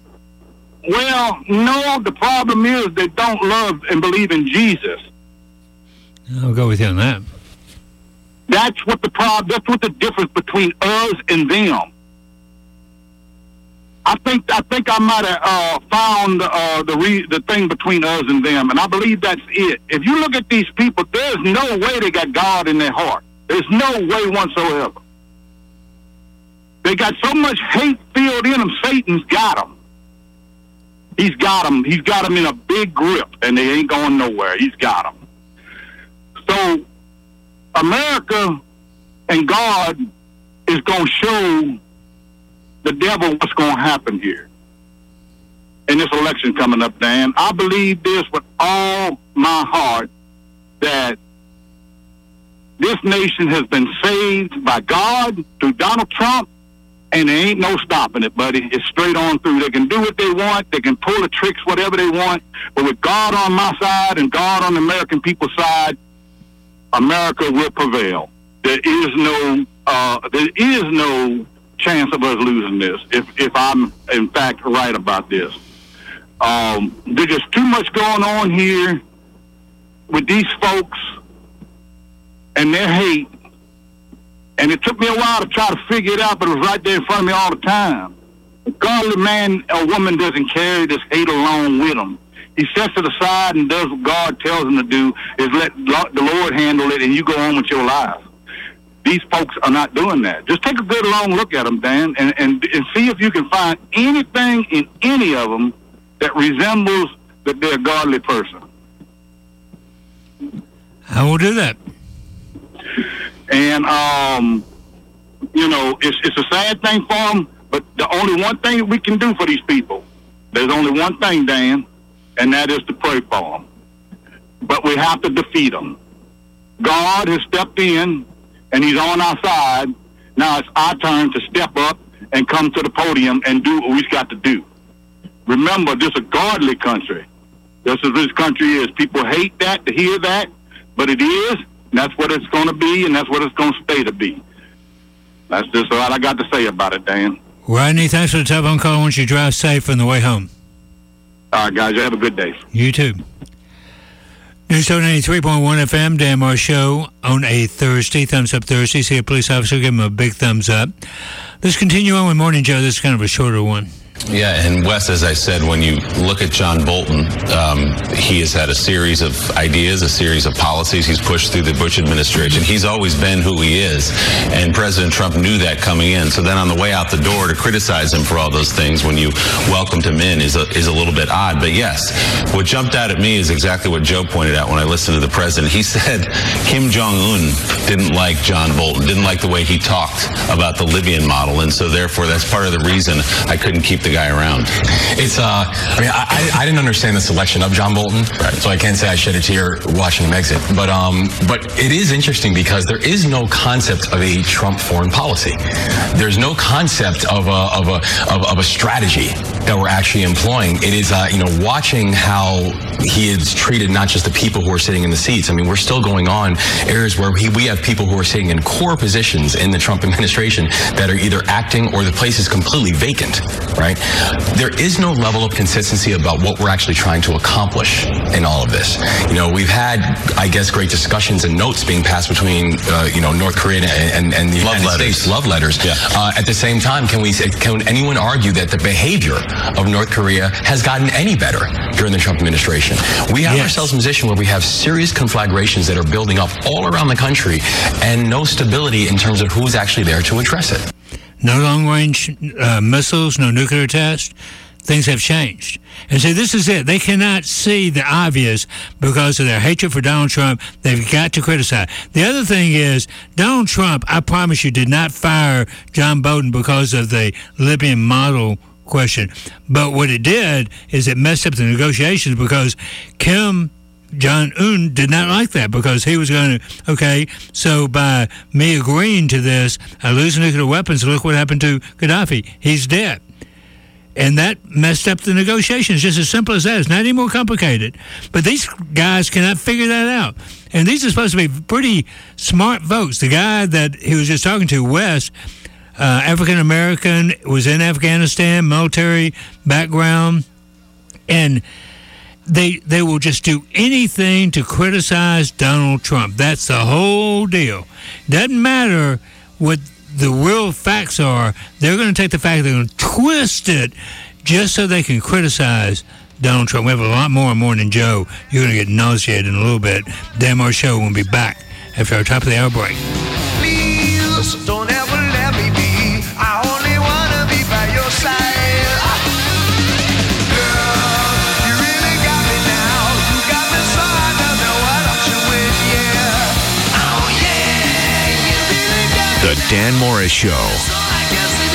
well, no, the problem is they don't love and believe in Jesus. I'll go with you on that. That's what the problem. That's what the difference between us and them. I think I think I might have uh, found uh, the re- the thing between us and them, and I believe that's it. If you look at these people, there's no way they got God in their heart. There's no way whatsoever. They got so much hate filled in them. Satan's got them. He's got them. He's got them in a big grip, and they ain't going nowhere. He's got them. So America and God is going to show the devil what's going to happen here in this election coming up, Dan. I believe this with all my heart, that this nation has been saved by God through Donald Trump, and there ain't no stopping it, buddy. It's straight on through. They can do what they want. They can pull the tricks, whatever they want. But with God on my side and God on the American people's side, America will prevail. There is no, uh, there is no chance of us losing this. If if I'm in fact right about this, um, there's just too much going on here with these folks and their hate. And it took me a while to try to figure it out, but it was right there in front of me all the time. A godly man or woman doesn't carry this hate along with them. He sets it aside and does what God tells him to do, is let the Lord handle it, and you go on with your life. These folks are not doing that. Just take a good long look at them, Dan, and, and, and see if you can find anything in any of them that resembles that they're a godly person. I will do that. And, um, you know, it's, it's a sad thing for them, but the only one thing that we can do for these people, there's only one thing, Dan, and that is to pray for them. But we have to defeat them. God has stepped in, and he's on our side. Now it's our turn to step up and come to the podium and do what we've got to do. Remember, this is a godly country. This is what this country is. People hate that, to hear that, but it is, and that's what it's going to be, and that's what it's going to stay to be. That's just all I got to say about it, Dan. Rodney, thanks for the telephone call. I want you to drive safe on the way home. All right, guys, you have a good day. You too. News Talk ninety-three point one F M, Dan Morris Show on a Thursday. Thumbs up Thursday. See a police officer, give him a big thumbs up. Let's continue on with Morning Joe. This is kind of a shorter one. Yeah, and Wes, as I said, when you look at John Bolton, um, he has had a series of ideas, a series of policies he's pushed through the Bush administration. He's always been who he is, and President Trump knew that coming in. So then on the way out the door to criticize him for all those things when you welcomed him in is a, is a little bit odd. But yes, what jumped out at me is exactly what Joe pointed out when I listened to the president. He said Kim Jong-un didn't like John Bolton, didn't like the way he talked about the Libyan model, and so therefore that's part of the reason I couldn't keep the guy around. It's, uh, I mean, I, I didn't understand the selection of John Bolton, right. So I can't say I shed a tear watching him exit. But, um, but it is interesting because there is no concept of a Trump foreign policy. There's no concept of a, of a, of, of a strategy that we're actually employing. It is, uh, you know, watching how he is treated not just the people who are sitting in the seats. I mean, we're still going on areas where he, we have people who are sitting in core positions in the Trump administration that are either acting or the place is completely vacant, right? There is no level of consistency about what we're actually trying to accomplish in all of this. You know, we've had, I guess, great discussions and notes being passed between, uh, you know, North Korea and, and the love United letters. States, love letters. Yeah. Uh, at the same time, can we can anyone argue that the behavior of North Korea has gotten any better during the Trump administration? We have yes. ourselves in a position where we have serious conflagrations that are building up all around the country and no stability in terms of who's actually there to address it. No long-range uh, missiles, no nuclear test. Things have changed. And so this is it. They cannot see the obvious because of their hatred for Donald Trump. They've got to criticize. The other thing is, Donald Trump, I promise you, did not fire John Bolton because of the Libyan model question. But what it did is it messed up the negotiations because Kim Jong-un did not like that because he was going to, okay, so by me agreeing to this, I lose nuclear weapons. Look what happened to Gaddafi. He's dead. And that messed up the negotiations, just as simple as that. It's not any more complicated. But these guys cannot figure that out. And these are supposed to be pretty smart votes. The guy that he was just talking to, West, uh, African-American, was in Afghanistan, military background, and They they will just do anything to criticize Donald Trump. That's the whole deal. Doesn't matter what the real facts are. They're going to take the fact, they're going to twist it just so they can criticize Donald Trump. We have a lot more on Morning Joe. You're going to get nauseated in a little bit. Dan Morris Show will be back after our top of the hour break. Please don't ever let me be. I only want to be by your side. The Dan Morris Show.